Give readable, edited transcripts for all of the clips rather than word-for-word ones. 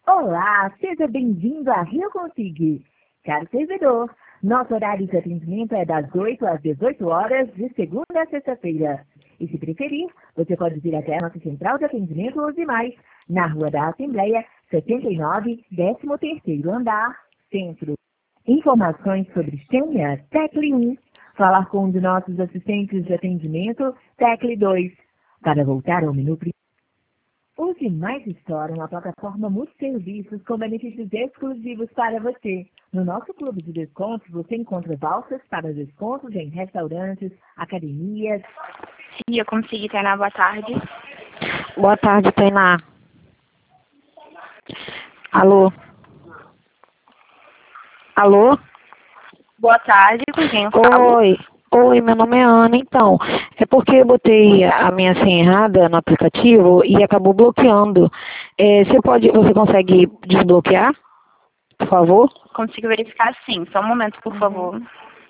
Olá, seja bem-vindo à Rio Consig. Caro servidor, nosso horário de atendimento é das 8 às 18 horas, de segunda a sexta-feira. E se preferir, você pode vir até a nossa central de atendimento Os Demais, na Rua da Assembleia, 79, 13º andar, Centro. Informações sobre senha, tecle 1. Falar com um de nossos assistentes de atendimento, tecle 2. Para voltar ao menu principal. Os Demais Store é uma plataforma multi-serviços com benefícios exclusivos para você. No nosso clube de descontos, você encontra vouchers para descontos em restaurantes, academias. Sim, eu consegui, Tainá. Boa tarde. Boa tarde, Tainá. Alô? Alô? Boa tarde, com quem eu falo? Oi, meu nome é Ana. Então, é porque eu botei a minha senha errada no aplicativo e acabou bloqueando. Você consegue desbloquear, por favor? Consigo verificar sim. Só um momento, por favor.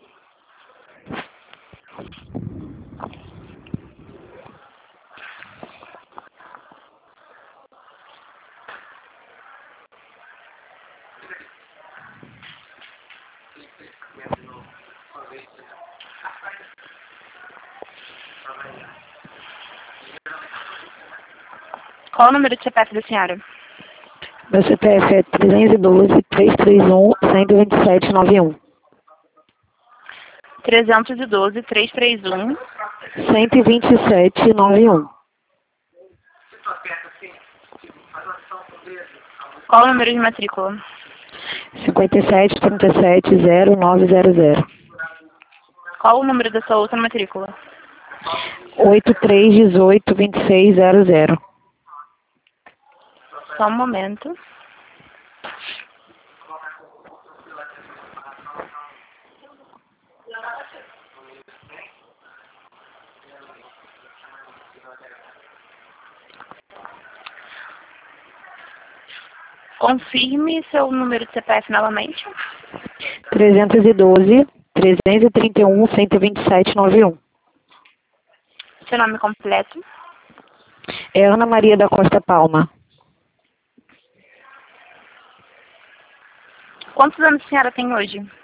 Qual o número de CPF da senhora? Meu CPF é 312-331-12791. 312-331. 12791. Qual o número de matrícula? 5737-0900. Qual o número da sua outra matrícula? 8318-2600. Só um momento. Confirme seu número de CPF novamente. 312-331-12791. Seu nome completo. É Ana Maria da Costa Palma. Quantos anos a senhora tem hoje?